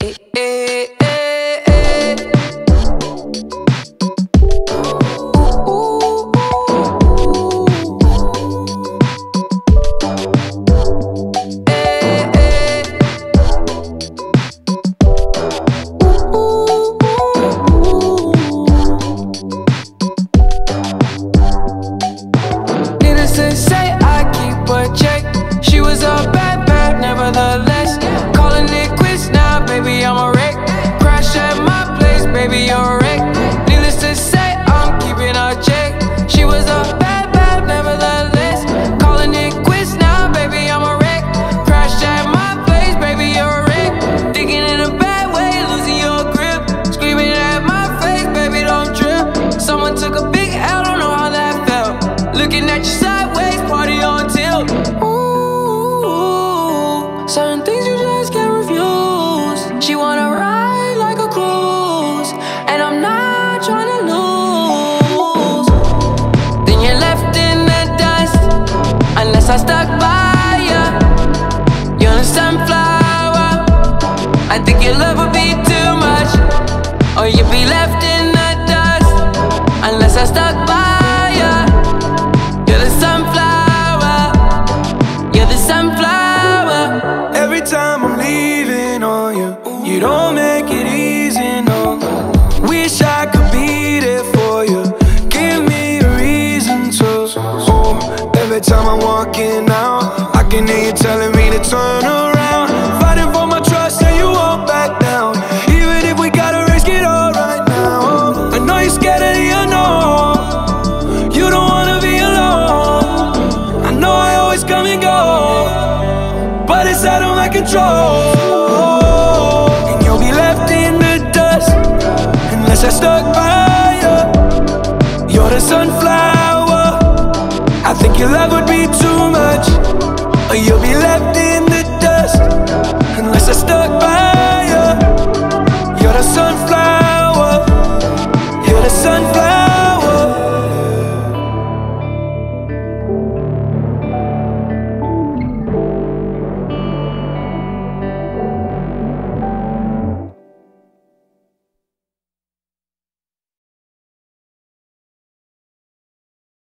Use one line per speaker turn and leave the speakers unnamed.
Hey, hey, hey, hey. Needless to say, I keep a check. She was a bad, bad, nevertheless. Calling it quits now, baby, I'm a wreck. Crash at my place, baby, you're a wreck. Needless to say, I'm keeping a check. She was a bad, bad, nevertheless. Calling it quits now, baby, I'm a wreck. Crash at my place, baby, you're a wreck. Thinking in a bad way, losing your grip. Screaming at my face, baby, don't trip. Someone took a big L, don't know how that felt. Looking at you sideways, party on tilt. Ooh, certain things you just can't refuse. She wanna ride like a cruise, and I'm not trying to lose. Then you're left in the dust, unless I stuck by ya. You're a sunflower. I think your love would be too much, or you'd be left in the dust, unless I stuck by ya. You're the sunflower. You're the sunflower.
Every time I'm leaving on you, you don't make it easy, no. Wish I could be there for you. Give me a reason to. Oh, every time I'm walking out, I can hear you telling me to turn around. Fighting for my trust and you won't back down. Even if we gotta risk it all right now. I know you're scared of the unknown. You don't wanna be alone. I know I always come and go, but it's out of my control. And you'll be left in the dust, unless I stuck by you. You're the sunflower. I think your love would be too much, or you'll be left in the dust, unless I stuck